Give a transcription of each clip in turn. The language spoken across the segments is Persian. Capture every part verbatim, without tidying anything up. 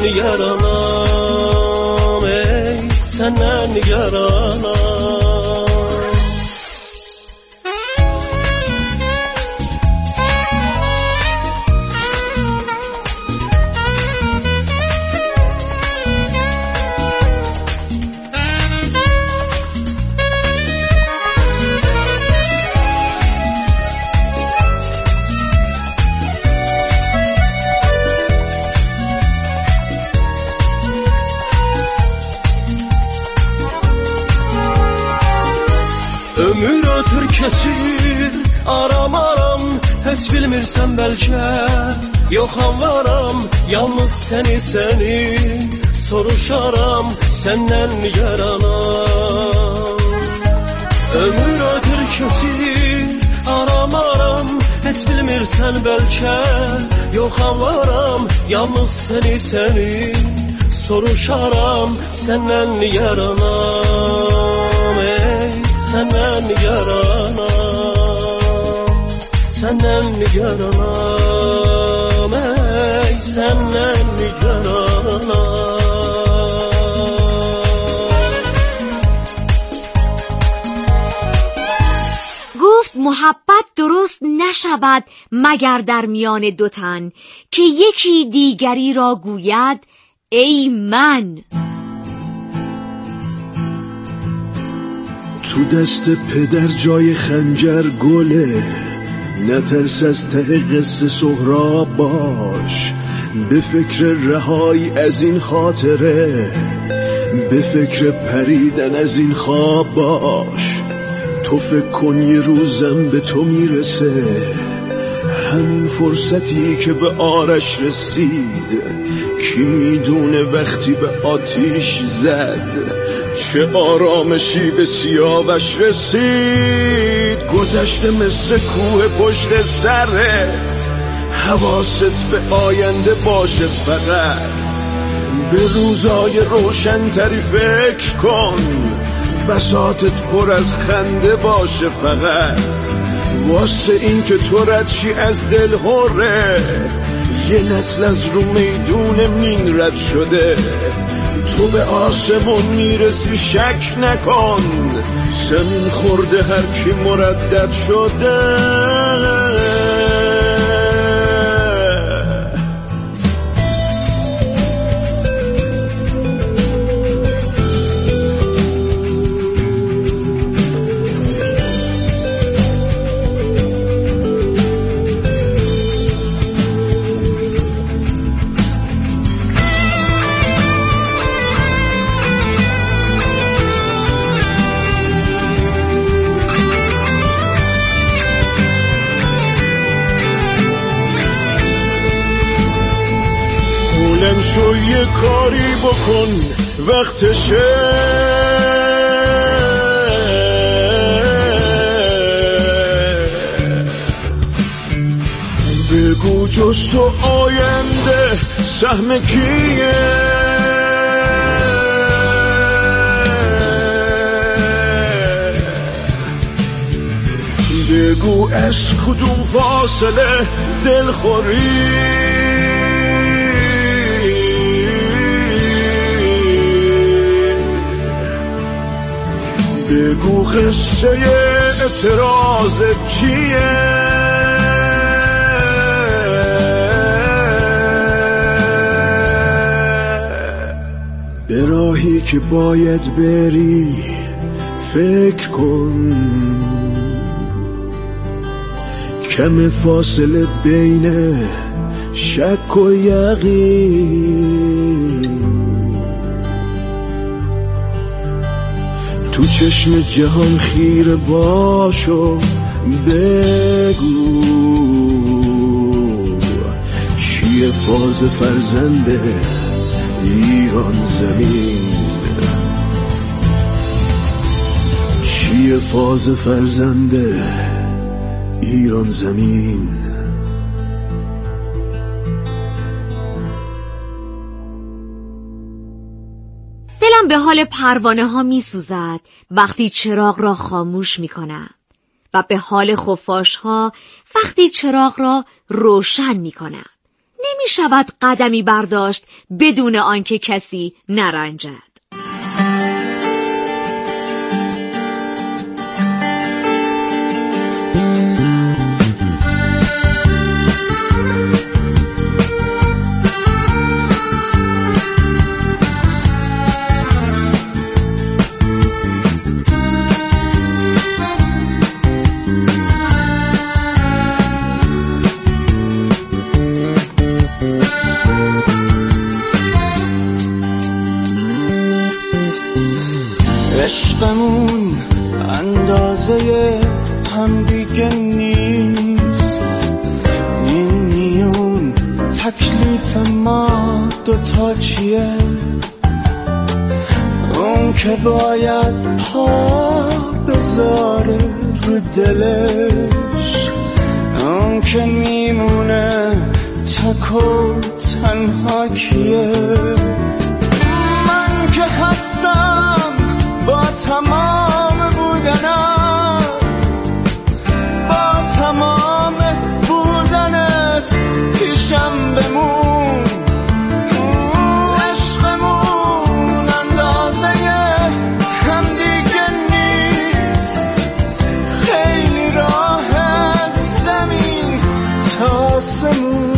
nigararam ey senden nigararam. Ömür ötür keçir, aram aram, heç bilmirsən bəlkə, yoxam varam, yalnız səni səni soruşaram, səndən yaranam. Ömür ötür keçir, aram aram, heç bilmirsən bəlkə, yoxam varam, yalnız səni səni soruşaram, səndən yaranam ey senden yaranam, senden yaranam ey senden yaranam. گفت محبت درست نشود مگر در میان دو تن که یکی دیگری را گوید ای من. تو دست پدر جای خنجر گله، نترس از ته قصه سهراب باش، به فکر رهایی از این خاطره، به فکر پریدن از این خواب باش. تو فکر کن یه روزم به تو میرسه، همین فرصتی که به آرش رسید، کی میدونه وقتی به آتیش زد چه آرامشی به سیاوش رسید. گذشته مثل کوه پشت سرت، حواست به آینده باشه فقط، به روزای روشن‌تری فکر کن، بساطت پر از خنده باشه فقط، واسه این که تو ردشی از دل هره، یه نسل از رو میدون مین رد شده، تو به آسمون میرسی شک نکن، زمین خورده هر کی مردد شده. شو یه کاری بکن وقتشه، بگو جز تو آینده سهم کیه، بگو از کدوم فاصله دلخوری، بگو قصه اعتراض چیه، به راهی که باید بری فکر کن، کم فاصله بین شک و یقین، تو چشم جهان خیره باش و بگو چیه فاز فرزند ایران زمین، چیه فاز فرزند ایران زمین. دلم به حال پروانه ها می سوزد وقتی چراغ را خاموش می کنم و به حال خفاش ها وقتی چراغ را روشن می کنم. نمی شود قدمی برداشت بدون آنکه کسی نرنجد. عشقمون اندازه هم دیگه نیست، این میون تکلیف ما دوتا چیه؟ اون که باید پا بذاره رو دلش، اون که میمونه تک و تنها کیه؟ من که هستم با تمام بودنم، با تمام بودنت پیشم بمون. عشقمون اندازه هم دیگه نیست، خیلی راه از زمین تا آسمون.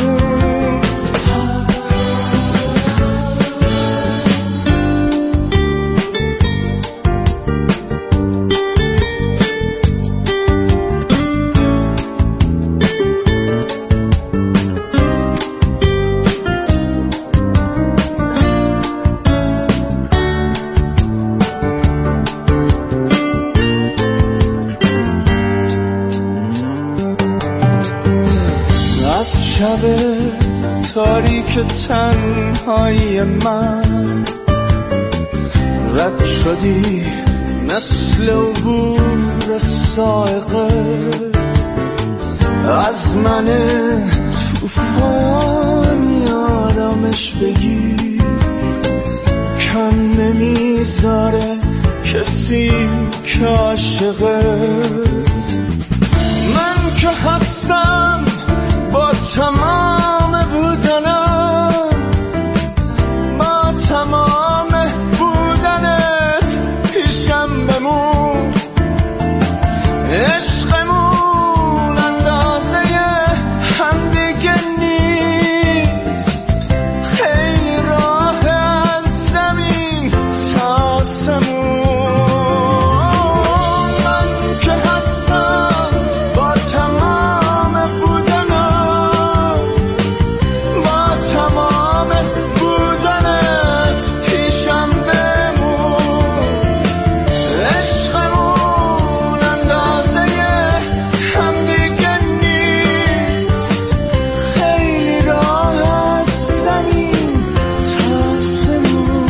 شب تاریک تنهایی من رد شدی مثل عبور صاعقه از من توفانی آرامش بگیر، کم نمیذاره کسی که عاشقه. من که هستم با تمام بودنم، با تمام بودنت پیشم بمون. عشقمون اندازه هم دیگه نیست، خیلی راه از زمین تا آسمون. من که هستم با تمام بودنم، با تمام بودنت پیشم بمون. عشقمون اندازه هم دیگه نیست، خیلی راه از زمین تا آسمون.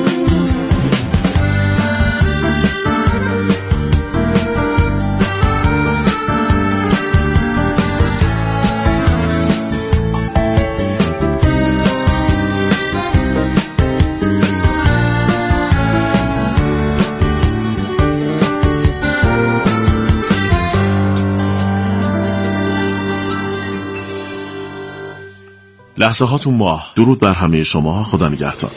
لحظه هاتون ماه. درود بر همه شما. خدا نگهدار.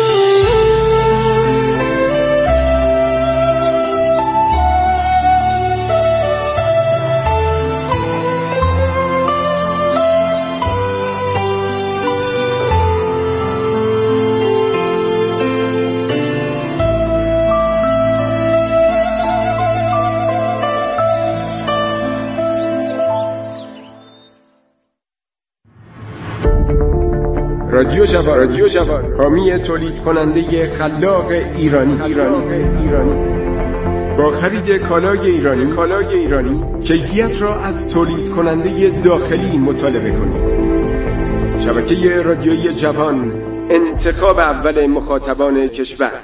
رادیو جوان، رادیو جوان، حامی تولید کننده خلاق ایرانی. ایرانی. ایرانی. با خرید کالای ایرانی، کالای ایرانی، کیفیت را از تولید کننده داخلی مطالبه کنید. شبکه رادیویی جوان، انتخاب اول مخاطبان کشور.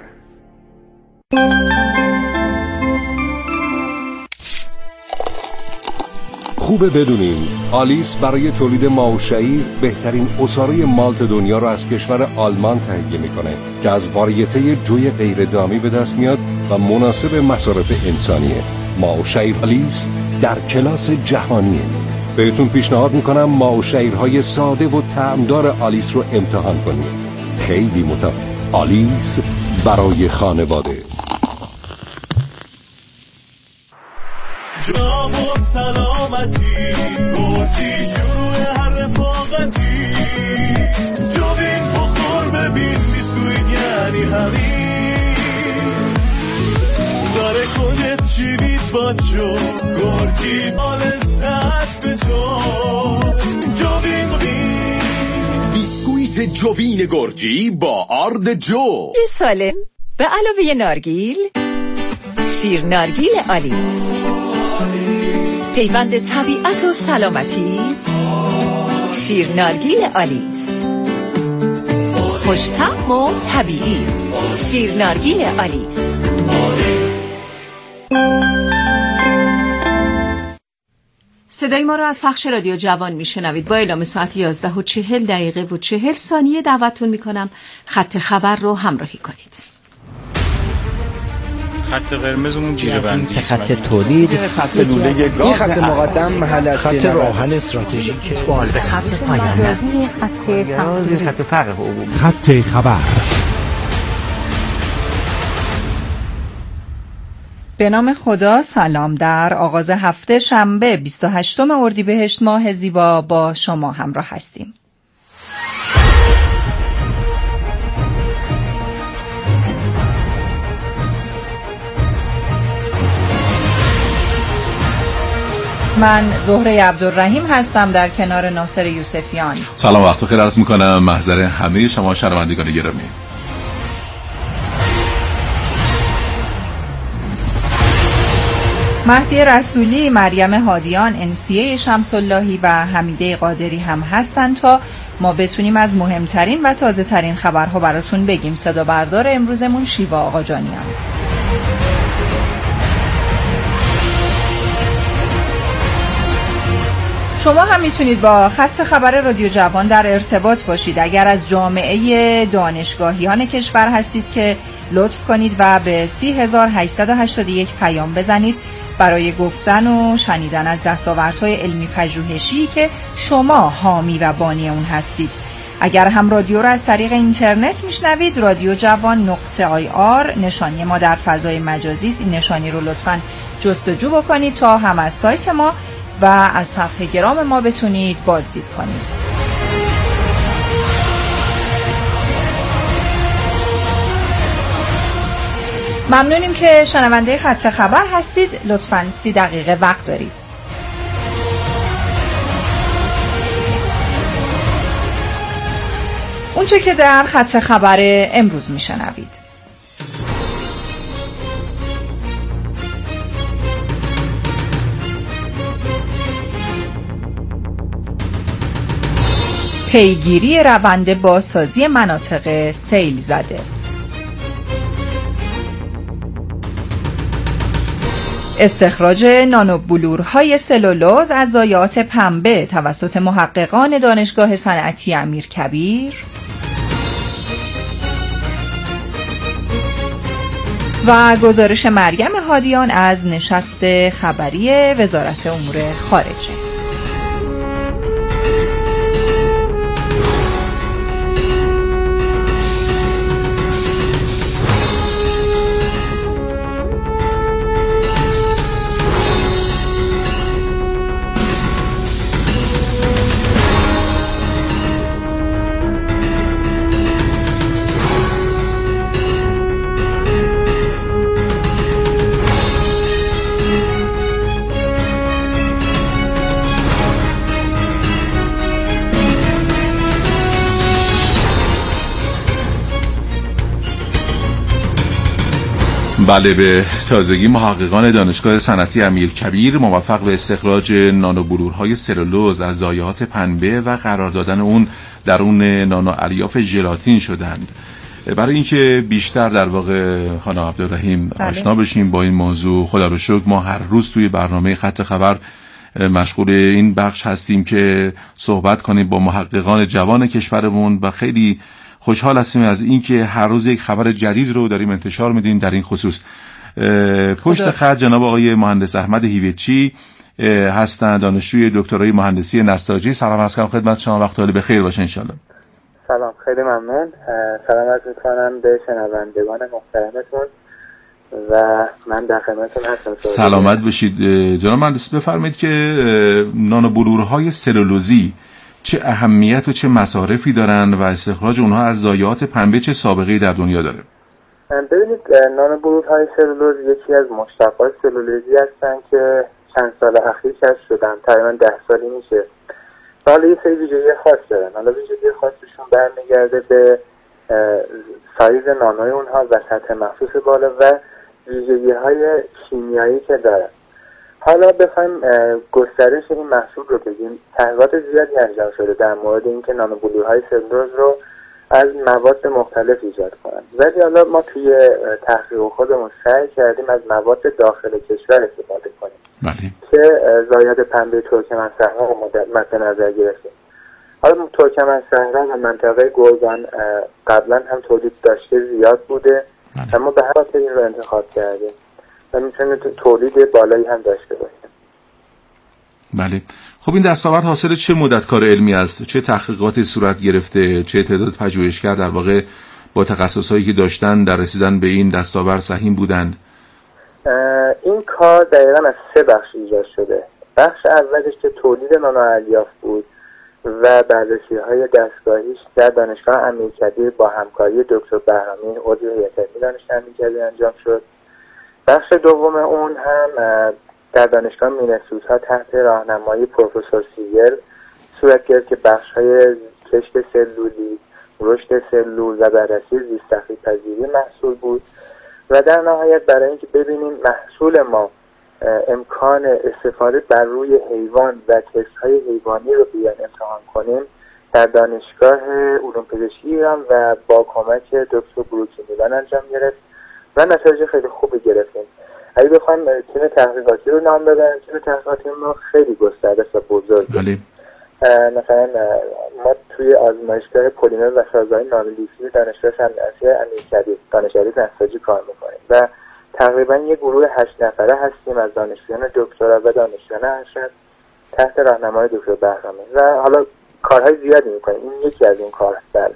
خوبه بدونیم آلیس برای تولید ماه و شعیر بهترین عصاره مالت دنیا را از کشور آلمان تهیه میکنه که از واریته جوی غیر دامی به دست میاد و مناسب مصارف انسانیه. ماه و شعیر آلیس در کلاس جهانیه. بهتون پیشنهاد میکنم ماوشیرهای ساده و طعمدار آلیس رو امتحان کنید. خیلی متفاوت. آلیس برای خانواده. جام و سلامتی گرچی شروع هر رفاقتی جوین بخور ببین بیسکویت یعنی همین داره کنت شیوید باچو گرچی مال زد به جو جوین بیسکویت جوین گرجی با آرد جو سالم به علاوه نارگیل شیر نارگیل آلیس، پیوند طبیعت و سلامتی. شیر نارگیل آلیس، خوش‌طعم و طبیعی. شیر نارگیل آلیس. صدای ما رو از پخش رادیو جوان میشنوید. با اعلام ساعت یازده و چهل دقیقه و چهل ثانیه دعوتتون میکنم خط خبر رو همراهی کنید. خط قرمزمون جیره بندی، خط تولید، خط لوله گاز، این خط مقدم محل خط راهن استراتژیک، به خط پایان، خط تمام، خط فرق عمومی، خط خبر. به نام خدا. سلام. در آغاز هفته شنبه بیست و هشتم اردیبهشت ماه زیبا با شما همراه هستیم. من زهره عبدالرحیم هستم در کنار ناصر یوسفیان. سلام، وقت بخیر عرض میکنم محضر همه شما شنوندگان گرامی. مهدی رسولی، مریم هادیان، انسیه شمس اللهی و حمیده قادری هم هستند تا ما بتونیم از مهمترین و تازه ترین خبرها براتون بگیم. صدا بردار امروزمون شیوا آقاجانیان. شما هم میتونید با خط خبر رادیو جوان در ارتباط باشید. اگر از جامعه دانشگاهیان کشور هستید که لطف کنید و به سی هزار و هشتصد و هشتاد و یک پیام بزنید برای گفتن و شنیدن از دستاوردهای علمی پژوهشی که شما حامی و بانی اون هستید. اگر هم رادیو رو از طریق اینترنت میشنوید، رادیو جوان نقطه آی آر نشانی ما در فضای مجازی است. این نشانی رو لطفاً جستجو بکنید تا هم از سایت ما و از صفحه گرام ما بتونید بازدید کنید. ممنونیم که شنونده خط خبر هستید. لطفاً سی دقیقه وقت دارید. اونچه که در خط خبر امروز میشنوید: پیگیری روند بازسازی مناطق سیل زده. استخراج نانوبلورهای سلولوز از ضایعات پنبه توسط محققان دانشگاه صنعتی امیرکبیر و گزارش مریم هادیان از نشست خبری وزارت امور خارجه. بله، به تازگی محققان دانشگاه صنعتی امیرکبیر موفق به استخراج نانوبلورهای سلولوز از ضایعات پنبه و قرار دادن اون درون نانو الیاف ژلاتین شدند. برای اینکه بیشتر در واقع خانم عبدالرحیم بله. آشنا بشیم با این موضوع، خدا رو شکر ما هر روز توی برنامه خط خبر مشغول این بخش هستیم که صحبت کنیم با محققان جوان کشورمون و خیلی خوشحال هستیم از اینکه هر روز یک خبر جدید رو داریم انتشار میدیم در این خصوص. پشت خط جناب آقای مهندس احمد هیوچی هستند، دانشجوی دکترای مهندسی نساجی. سلام عرض می‌کنم خدمت شما، وقت عالی بخیر باشه ان شاءالله. سلام، خیلی ممنون. سلام عرض می‌کنم به شنوندگان محترمتون و من در خدمتتون هستم. سلامت باشید. جناب مهندس بفرمایید که نانوبلورهای سلولوزی چه اهمیت و چه مصارفی دارن و استخراج اونها از ضایعات پنبه چه سابقه‌ای در دنیا داره؟ ببینید، نانوبلورهای سلولوز یکی از مشتقات سلولوزی هستن که چند سال اخیر کشف شدن، تقریبا ده سالی میشه. حالا یه سری ویژگی خاص دارن. حالا ویژگی خاصشون برمیگرده به سایز نانوی اونها و سطح مخصوص بالا و ویژگی های شیمیایی که دارن. حالا بخوایم گسترش این محصول رو بگیم، تحقیقات زیادی انجام شده در مورد اینکه نانوبلورهای سلولوز رو از مواد مختلف ایجاد کنن، ولی حالا ما توی تحقیق خودمون سعی کردیم از مواد داخل کشور استفاده کنیم. بله. که ضایعات پنبه ترکمن‌صحرا رو مد نظر گرفتیم. حالا ترکمن‌صحرا و منطقه گرگان قبلا هم تولید داشته زیاد بوده، بله. اما به هر خاطر این رو انتخاب کردیم و میتونه تولید بالایی هم داشته باشه. بله. خب این دستاورد حاصل چه مدت کار علمی است؟ چه تحقیقاتی صورت گرفته؟ چه تعداد پژوهشگر در واقع با تخصصایی که داشتن در رسیدن به این دستاورد سهیم بودند؟ این کار دقیقا از سه بخش ایجاد شده. بخش اولش که تولید نانوالیاف بود و بررسی های دستگاهیش در دانشگاه امیرکبیر با همکاری دکتر بهرامی عضو هیئت علمی دانشگاه امیرکبیر انجام شد. بخش دوم اون هم در دانشگاه مینسوتا تحت راهنمایی پروفسور سیگر صورت گرفت که بخش های کشت سلولی، رشد سلول و بررسی زیست‌تخریب‌پذیری محصول بود و در نهایت برای اینکه ببینیم محصول ما امکان استفاده بر روی حیوان و تست‌های حیوانی رو بیان امتحان کنیم، در دانشگاه علوم پزشکی ایران و با کمک دکتر بروکی میلان انجام گرفت و نتایج خیلی خوبی گرفتیم. اگه بخوایم تیم تحقیقاتی رو نام ببریم، تیم تحقیقاتی ما خیلی گسترده و بزرگه. مثلا ما توی آزمایشگاه پلیمر و سازهای نانولیسی دانشگاه صنعتی امیرکبیر دانشگاه نساجی کار میکنیم و تقریبا یه گروه هشت نفره هستیم از دانشجویان دکترا و دانشجویان ارشد تحت راهنمای دکتر بهرامی و حالا کارهای زیادی میکنیم. این یکی از این کار است.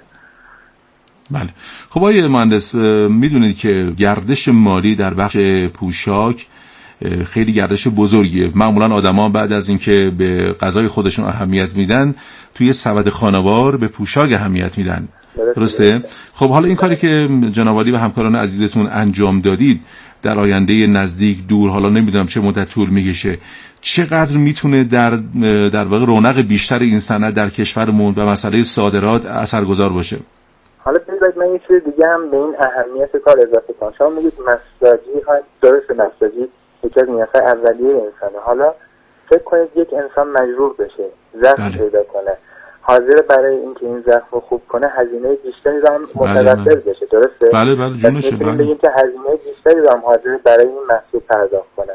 بله. خب آقای مهندس، میدونید که گردش مالی در بخش پوشاک خیلی گردش بزرگیه. معمولا آدما بعد از اینکه به غذای خودشون اهمیت میدن توی سبد خانوار به پوشاک اهمیت میدن. درسته؟ خب حالا این کاری که جناب عالی و همکاران عزیزتون انجام دادید در آینده نزدیک دور، حالا نمیدونم چه مدت طول میکشه، چقدر میتونه در در واقع رونق بیشتر این صنعت در کشورمون و مسئله صادرات اثرگذار باشه؟ حالا بذارید من یه چیز دیگه هم به این اهمیت کار اضافه کنم. شما میگید نساجی ها، درست، نساجی یکی از نیازهای اولیه انسانه. حالا فکر کنید یک انسان مجروح بشه، زخم پیدا کنه، حاضر برای اینکه این زخم رو خوب کنه هزینه بیشتری رو هم متوفر بشه. درسته؟ بله بله جونشه. بله. بگیم که هزینه بیشتری رو هم حاضر برای این محصول پرداخت کنه.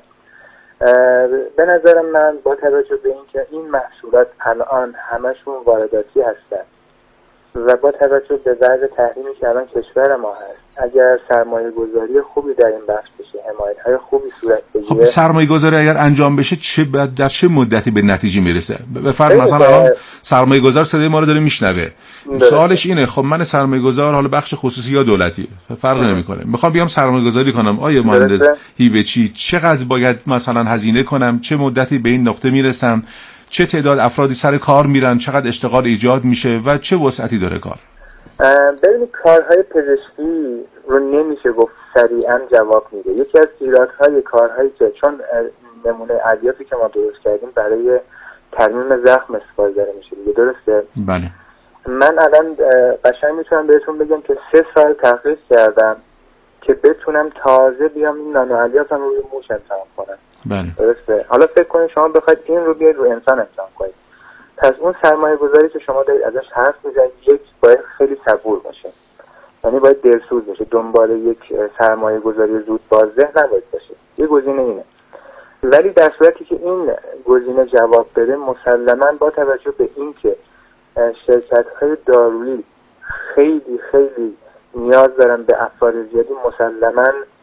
به نظر من با توجه به اینکه این محصولات الان همشون وارداتی هستن و با توجه به وضع تحریمی که الان کشور ما هست، اگر سرمایه گذاری خوبی در این بخش بشه، حمایت های خوبی صورت بگیره، خب سرمایه گذاری اگر انجام بشه چه در چه مدتی به نتیجه میرسه؟ به فرض مثلا الان سرمایه گذار صدای ما رو داره میشنوه، سوالش اینه خب من سرمایه گذار، حالا بخش خصوصی یا دولتی فرق نمیکنه، میخوام بیام سرمایه گذاری کنم، آیه مهندس هیوچی چقدر باید مثلا هزینه کنم، چه مدتی به این نقطه میرسم، چه تعداد افرادی سر کار میرن، چقدر اشتغال ایجاد میشه و چه وسعتی داره کار؟ ببینید کارهای پزشکی رو نمیشه گفت سریعا جواب میده. یکی از ایرادهای کارهایی که چون نمونه الیافی که ما درست کردیم برای ترمیم زخم استفاده داره میشه دیگه، درسته؟ بله. من الان قشنگ میتونم بهتون بگم که سه سال تحقیق کردم که بتونم تازه بیام این نانو الیاف هم روی موش امتحان کنم. بله. درسته؟ حالا فکر کنید شما بخواید این رو بیاید روی انسان امتحان کنید، پس اون سرمایه گذاری که شما دارید ازش حرف میزنید یک باید خیلی صبور باشه، یعنی باید دلسوز باشه، دنبال یک سرمایه گذاری زود بازده نباید باشه. یه گزینه اینه. ولی در صورتی که این گزینه جواب بده، مسلماً با توجه به این که شرکت‌های دارویی خیلی خیلی نیاز دارن به افراد زیادی، مسلماً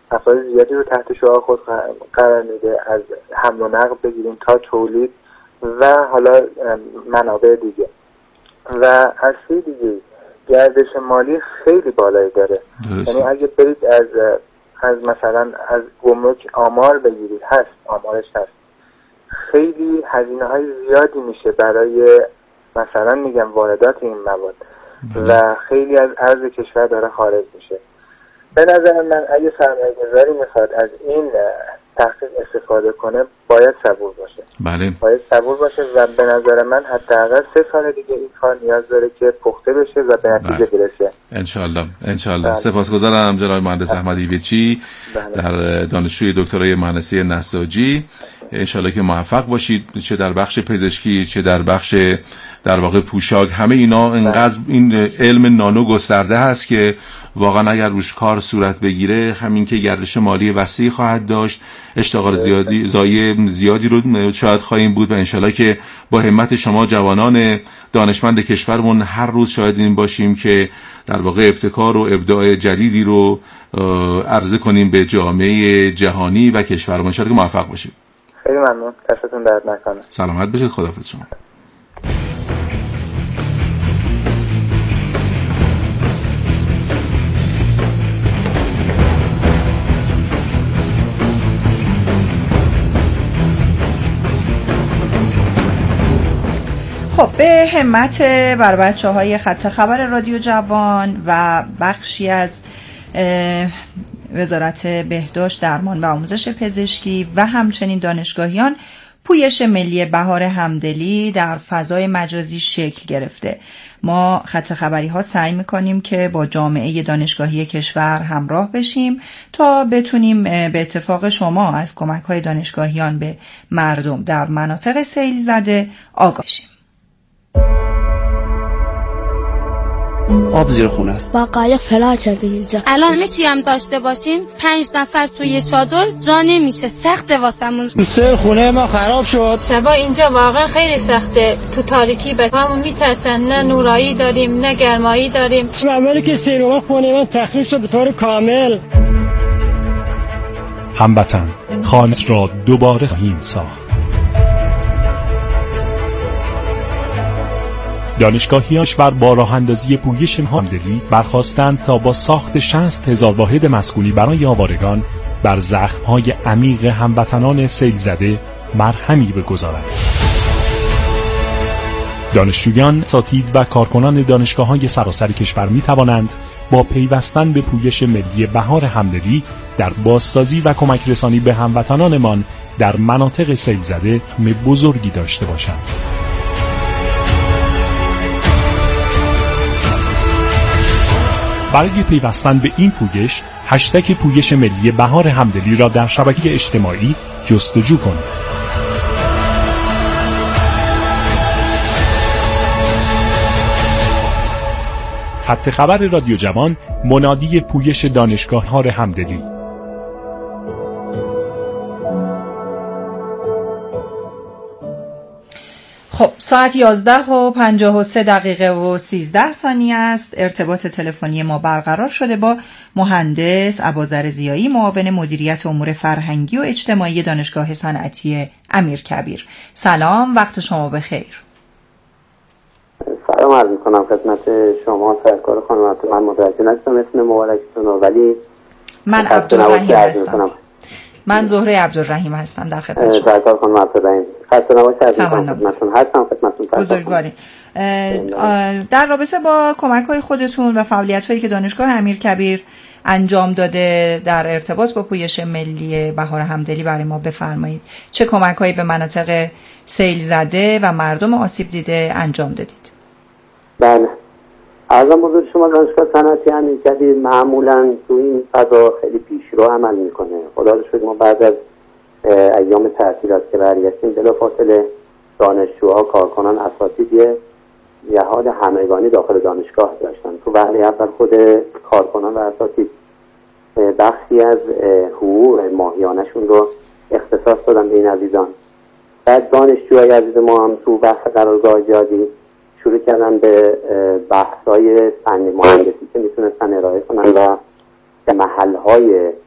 افراد زیادی رو تحت شعار خود قرار میده، از حمل و نقل بگیریم تا تولید و حالا منابع دیگه. و از سوی دیگه گردش مالی خیلی بالایی داره. یعنی اگه برید از از مثلا از گمرک آمار بگیرید، هست آمارش هست، خیلی هزینه های زیادی میشه برای مثلا میگم واردات این مواد و خیلی از ارز کشور داره خارج میشه. به نظر من اگه سرمایه گذاری میخواد از این تحقیق استفاده کنه باید صبور باشه. بله. باید صبور باشه و به نظر من حداقل سه سال دیگه این کار نیاز داره که پخته بشه و به نتیجه برسه. انشالله انشالله. سپاسگزارم جناب مهندس احمد ایوچی در دانشجوی دکترای مهندسی نساجی. انشالله که موفق باشید، چه در بخش پزشکی چه در بخش در واقع پوشاک. همه اینا انقدر این علم نانو گسترده هست که واقعا اگر روش کار صورت بگیره همین که گردش مالی وسیع خواهد داشت، اشتغال زیادی زایه زیادی رو شاید خواهیم بود و انشالله که با همت شما جوانان دانشمند کشورمون هر روز شاهد این باشیم که در واقع ابتکار و ابداع جدیدی رو عرضه کنیم به جامعه جهانی و کشورمون. انشالله که موفق باشید. خیلی ممنون. دستتون درد نکنه. سلامت باشید. خداحافظ شما. خب به همت بر بچه های خط خبر رادیو جوان و بخشی از وزارت بهداشت، درمان و آموزش پزشکی و همچنین دانشگاهیان، پویش ملی بهار همدلی در فضای مجازی شکل گرفته. ما خط خبری ها سعی میکنیم که با جامعه دانشگاهی کشور همراه بشیم تا بتونیم به اتفاق شما از کمک های دانشگاهیان به مردم در مناطق سیل زده آگاه شیم. آب زیر خونه است. با قایق فرار کردیم اینجا. الان همه چی هم داشته باشیم پنج نفر توی چادر جا نمیشه، سخته واسمون. سر خونه ما خراب شد. شبا اینجا واقعا خیلی سخته، تو تاریکی به همون میترسن، نه نورایی داریم نه گرمایی داریم. اولی که سیر اومد خونه من تخریب شد به طور کامل. هموطن، خانه را دوباره خواهیم ساخت. دانشگاهیان کشور با راه اندازی پویش همدلی برخواستند تا با ساخت شصت هزار واحد مسکونی برای آوارگان بر زخم‌های عمیق هموطنان سیل زده مرهمی بگذارند. دانشجویان، اساتید و کارکنان دانشگاه‌های سراسر کشور می‌توانند با پیوستن به پویش ملی بهار همدلی در بازسازی و کمک رسانی به هموطنانمان در مناطق سیل زده مهم بزرگی داشته باشند. برای پیوستن به این پویش، هشتگ پویش ملی بهار همدلی را در شبکه اجتماعی جستجو کنید. خط خبر رادیو جوان منادی پویش دانشگاه‌ها همدلی. خب ساعت یازده و پنجاه و سه دقیقه و سیزده ثانیه است. ارتباط تلفنی ما برقرار شده با مهندس ابوذر ضیایی، معاون مدیریت امور فرهنگی و اجتماعی دانشگاه صنعتی امیرکبیر. سلام، وقت شما بخیر. سلام عرض می‌کنم خدمت شما سرکار خانم. من متوجه نشدم اسم مبارکتون رو، ولی من عبدالرحیم هستم. من زهره عبدالرحیم هستم در خدمت شما. سرکار خانم عبدالرحیم خسته نباشید. خدمتتون هستم. خدمتتون بزرگواری. در رابطه با کمک‌های خودتون و فعالیت‌هایی که دانشگاه امیرکبیر انجام داده در ارتباط با پویش ملی بهار همدلی برای ما بفرمایید. چه کمک‌هایی به مناطق سیل زده و مردم آسیب دیده انجام دادید؟ بله. عرضم حضور شما دانشگاه صنعتی امیرکبیر معمولاً تو این فضا خیلی پیشرو عمل میکنه. خدا رو شکر ما بعد از ایام تعطیلات که برگشتیم بلافاصله دانشجوها، کارکنان، اساتید یه جهاد همگانی داخل دانشگاه داشتن. تو وهله اول خود کارکنان و اساتید بخشی از حقوق ماهیانشون رو اختصاص دادن به این عزیزان. بعد دانشجوهای عزیز ما هم تو بحث قرارگاه جادی شروع کردن به بحث‌های فنی مهندسی که میتونستن ارائه کنن و به محل‌های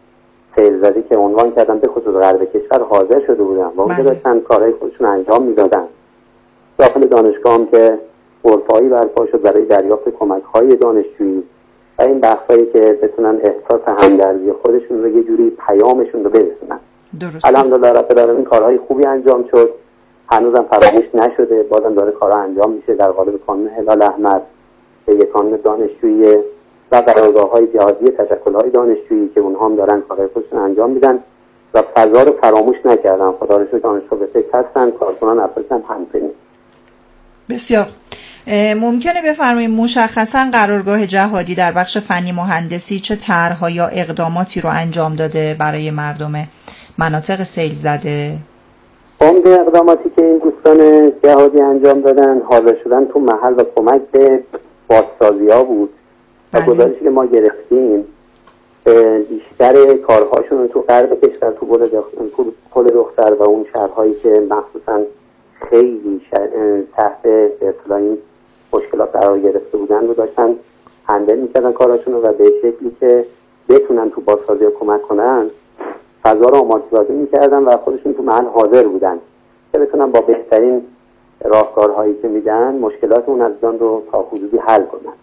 سیل زده که عنوان کردن به خصوص غرب کشور حاضر شده بودن و اونجا داشتن کارهای خودشون انجام میدادن. داخل دانشگاه هم که غرفه‌ای برپا شد برای دریافت کمک‌های دانشجویی و این بحثایی که بتونن احساس همدردی خودشون رو یه جوری پیامشون رو برسونن. درست. الحمدلله رب العالمین کارهای خوبی انجام شد. هنوزم فراموش نشده، بازم داره کارها انجام میشه در قالب کانون هلال احمر که یک کانون دانشجویی و قرارگاه‌های جهادی تشکل‌های دانشجویی که اونها هم دارن کارهای خودشون انجام میدن و فضا رو فراموش نکردن. خدا رو شکر دانشجو به فکر هستن، کارکنان افرادن همپنی. بسیار ممکنه بفرمایید مشخصاً قرارگاه جهادی در بخش فنی مهندسی چه طرح‌ها یا اقداماتی رو انجام داده برای مردم مناطق سیل زده؟ عمده اقداماتی که این دوستان جهادی انجام دادن حاضر شدن تو محل و کمک به بازسازی‌ها بود و گزارشی که ما گرفتیم بیشتر کارهاشون تو غرب کشور تو پل دختر و اون شهرهایی که مخصوصاً خیلی تحت اصطلاح این مشکلات قرار گرفته بودن رو داشتن هندل میکردن کاراشون رو و به شکلی که بتونن تو بازسازی کمک کنن فضا رو آماده سازی میکردن و خودشون تو محل حاضر بودن که بتونن با بهترین راهکارهایی که میدن مشکلات اون عزیزان رو تا حدودی حل کنن.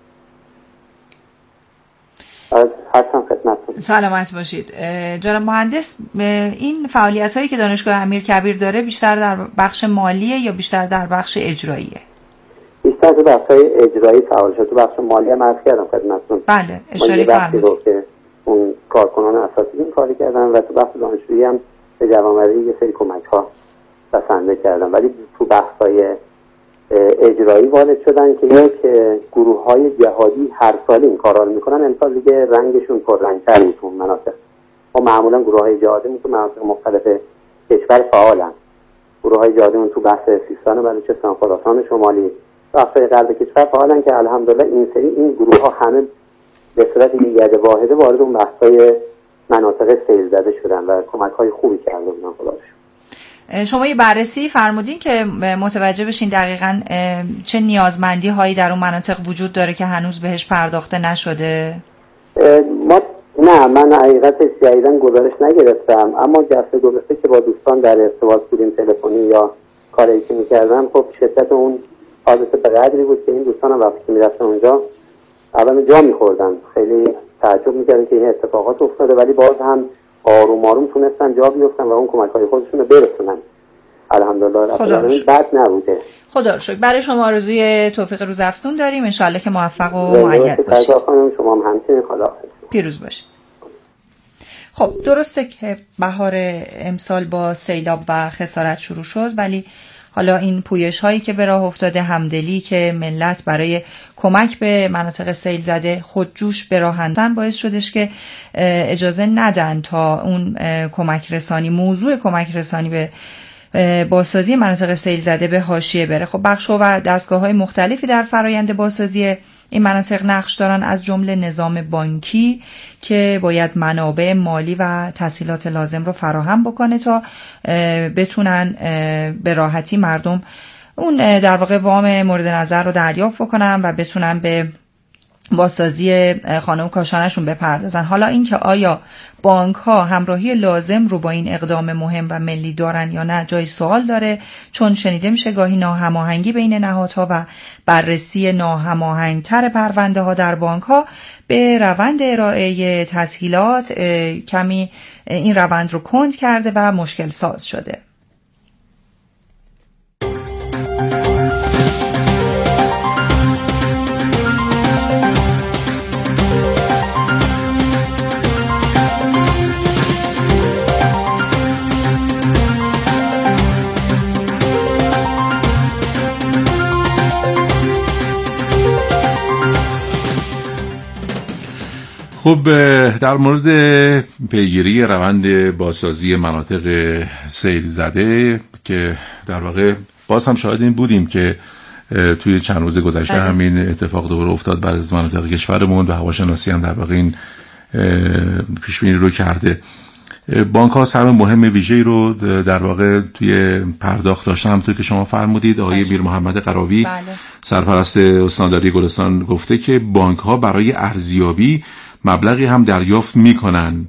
از هستم خدمتتون. سلامت باشید جناب مهندس. این فعالیت هایی که دانشگاه امیرکبیر داره بیشتر در بخش مالیه یا بیشتر در بخش اجراییه؟ بیشتر در بخش اجرایی فعال شد. تو بخش مالی هم عرض کردم خدمتتون. بله اشاره فرمودید که اون کارکنان اساسی این کاری کردن و تو بخش دانشجویی هم به جوامع یه سری کمک ها بسنده کردن، ولی تو بخش های اجرایی وارد شدن که یک گروه های جهادی هر سال این کارا رو میکنن. امسال دیگه رنگشون پررنگ‌تر بود تو مناطق. ما معمولا گروه های جهادی تو مناطق مختلف کشور فعالن. گروه های جهادی تو بخش سیستان و بلوچستان، خراسان شمالی، بخش‌های غرب کشور فعالن که الحمدلله این سری این گروه ها همه به صورت یک واحده وارد اون بخش‌های مناطق سیل زده شدن و کمک‌های خوبی کرده بودن. خدا رو شکر. شما یه بررسی فرمودین که متوجه بشین دقیقاً چه نیازمندی هایی در اون مناطق وجود داره که هنوز بهش پرداخته نشده؟ ما نه من حقیقتش جدیداً گزارش نگرفتم، اما جلسه گذشته که با دوستان در ارتباط بودیم تلفنی یا کاری که می‌کردم، خب شدت اون حادثه به قدری بود که این دوستان هم وقتی که می‌رفتن اونجا اول جا می‌خوردن، خیلی تعجب می‌کردن که این اتفاقات افتاده، ولی باز هم آروم آروم تونستن جا بیفتن و اون کمک‌های خودشون رو برسونن. الحمدلله رب بد نبوده. خدا رو شکر. برای شما آرزوی توفیق روزافزون داریم، ان شاءالله که موفق و مؤید باشید. شما هم همچنین. خدا پیروز باشید. خب درسته که بهار امسال با سیلاب و خسارت شروع شد، ولی حالا این پویش هایی که به راه افتاده، همدلی که ملت برای کمک به مناطق سیل زده خودجوش به راه انداختن باعث شدش که اجازه ندن تا اون کمک رسانی، موضوع کمک رسانی به بازسازی مناطق سیل زده به حاشیه بره. خب بخش‌ها و دستگاه‌های مختلفی در فرایند بازسازی این مناطق نقش دارن، از جمله نظام بانکی که باید منابع مالی و تسهیلات لازم رو فراهم بکنه تا بتونن به راحتی مردم اون در واقع وام مورد نظر رو دریافت بکنن و بتونن به بازسازی خانه و کاشانشون بپردازن. حالا این که آیا بانک ها همراهی لازم رو با این اقدام مهم و ملی دارن یا نه جای سوال داره، چون شنیده میشه گاهی ناهماهنگی بین نهادها و بررسی ناهماهنگتر پرونده ها در بانک ها به روند ارائه تسهیلات کمی این روند رو کند کرده و مشکل ساز شده. خب در مورد پیگیری روند بازسازی مناطق سیل زده که در واقع باز هم شاهد این بودیم که توی چند روز گذشته همین اتفاق دوباره افتاد بعد از مناطق کشورمون و هواشناسی هم در واقع این پیشبینی رو کرده. بانک ها سهم مهم ویژه‌ای رو در واقع توی پرداخت داشتن، همونطور که شما فرمودید. آقای میر محمد قراوی بله. سرپرست استانداری گلستان گفته که بانک ها برای ارزیابی مبلغی هم دریافت میکنن